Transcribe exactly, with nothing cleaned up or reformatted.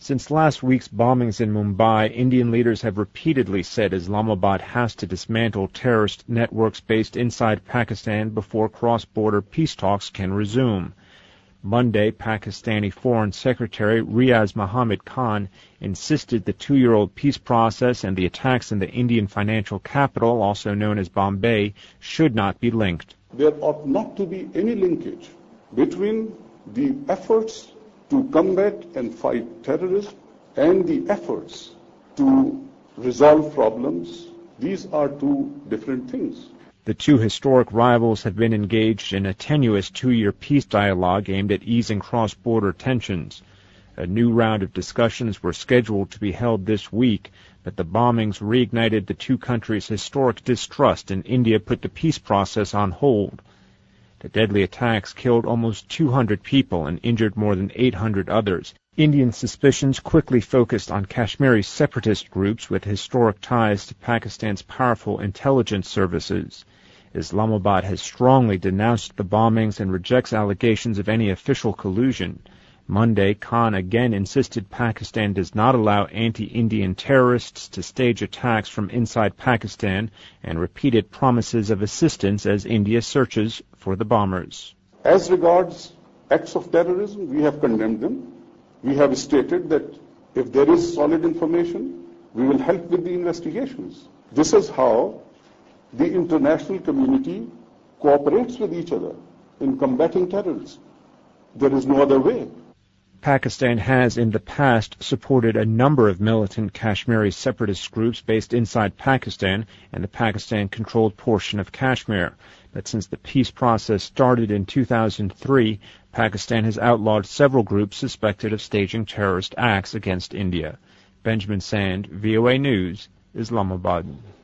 Since last week's bombings in Mumbai, Indian leaders have repeatedly said Islamabad has to dismantle terrorist networks based inside Pakistan before cross-border peace talks can resume. Monday, Pakistani Foreign Secretary Riaz Muhammad Khan insisted the two-year-old peace process and the attacks in the Indian financial capital, also known as Bombay, should not be linked. There ought not to be any linkage between the efforts to combat and fight terrorism and the efforts to resolve problems. These are two different things. The two historic rivals have been engaged in a tenuous two-year peace dialogue aimed at easing cross-border tensions. A new round of discussions were scheduled to be held this week, but the bombings reignited the two countries' historic distrust, and India put the peace process on hold. The deadly attacks killed almost two hundred people and injured more than eight hundred others. Indian suspicions quickly focused on Kashmiri separatist groups with historic ties to Pakistan's powerful intelligence services. Islamabad has strongly denounced the bombings and rejects allegations of any official collusion. Monday, Khan again insisted Pakistan does not allow anti-Indian terrorists to stage attacks from inside Pakistan and repeated promises of assistance as India searches for the bombers. As regards acts of terrorism, we have condemned them. We have stated that if there is solid information, we will help with the investigations. This is how the international community cooperates with each other in combating terrorism. There is no other way. Pakistan has in the past supported a number of militant Kashmiri separatist groups based inside Pakistan and the Pakistan-controlled portion of Kashmir. But since the peace process started in two thousand three, Pakistan has outlawed several groups suspected of staging terrorist acts against India. Benjamin Sand, V O A News, Islamabad.